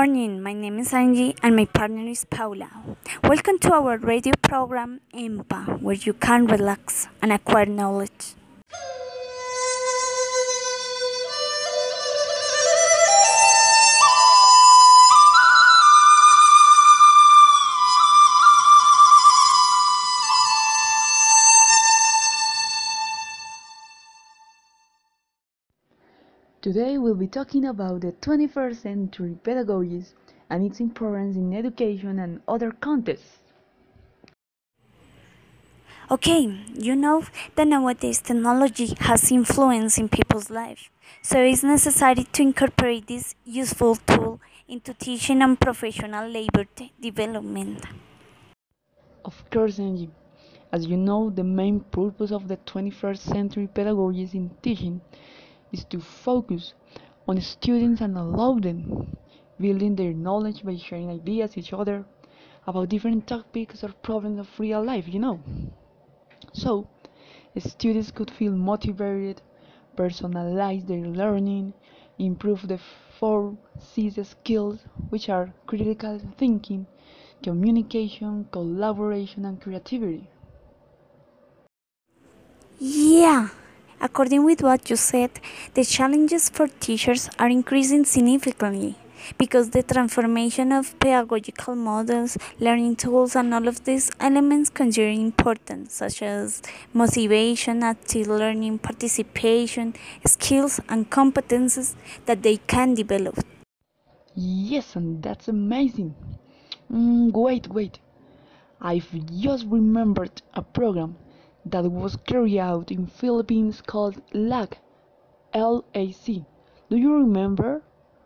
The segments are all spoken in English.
morning, my name is Angie and my partner is Paula. Welcome to our radio program EMPA, where you can relax and acquire knowledge. Today we'll be talking about the 21st century pedagogies and its importance in education and other contexts. Okay, you know that nowadays technology has influence in people's lives, so it's necessary to incorporate this useful tool into teaching and professional labor development. Of course, Angie, as you know, the main purpose of the 21st century pedagogies in teaching is to focus on students and allow them building their knowledge by sharing ideas each other about different topics or problems of real life. So, students could feel motivated, personalize their learning, improve the 4 C's skills, which are critical thinking, communication, collaboration, and creativity. Yeah, according with what you said, the challenges for teachers are increasing significantly because the transformation of pedagogical models, learning tools, and all of these elements consider important, such as motivation, active learning, participation, skills, and competences that they can develop. Yes, and that's amazing. Wait. I've just remembered a program that was carried out in Philippines called LAC, LAC. Do you remember?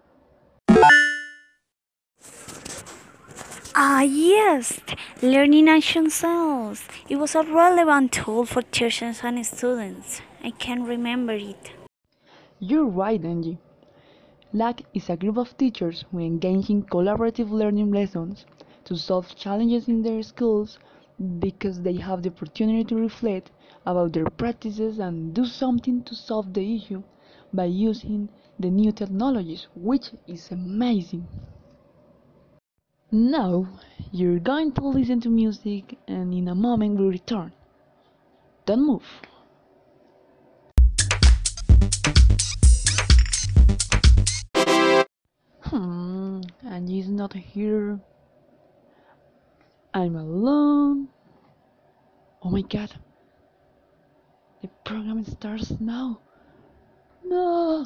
Ah, yes, learning action cells. It was a relevant tool for teachers and students. I can remember it. You're right, Angie. LAC is a group of teachers who engage in collaborative learning lessons to solve challenges in their schools because they have the opportunity to reflect about their practices and do something to solve the issue by using the new technologies, which is amazing. Now, you're going to listen to music, and in a moment we return. Don't move. Angie's not here. I'm alone. Oh my god. The program starts now. No.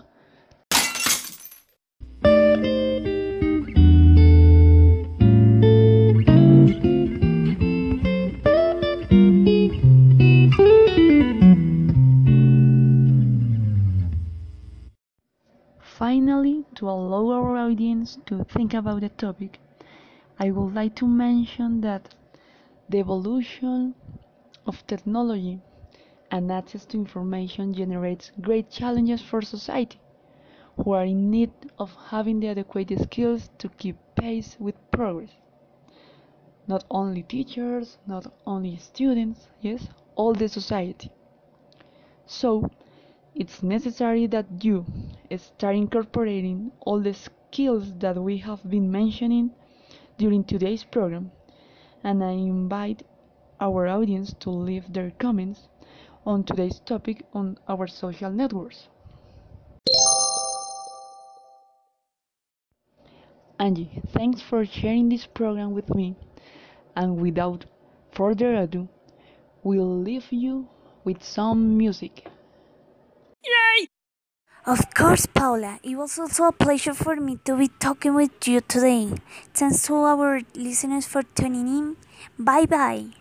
Finally, to allow our audience to think about the topic, I would like to mention that the evolution of technology and access to information generates great challenges for society, who are in need of having the adequate skills to keep pace with progress. Not only teachers, not only students, yes, all the society. So, it's necessary that you start incorporating all the skills that we have been mentioning during today's program, and I invite our audience to leave their comments on today's topic on our social networks. Angie, thanks for sharing this program with me, and without further ado, we'll leave you with some music. Of course, Paula, it was also a pleasure for me to be talking with you today. Thanks to our listeners for tuning in. Bye bye.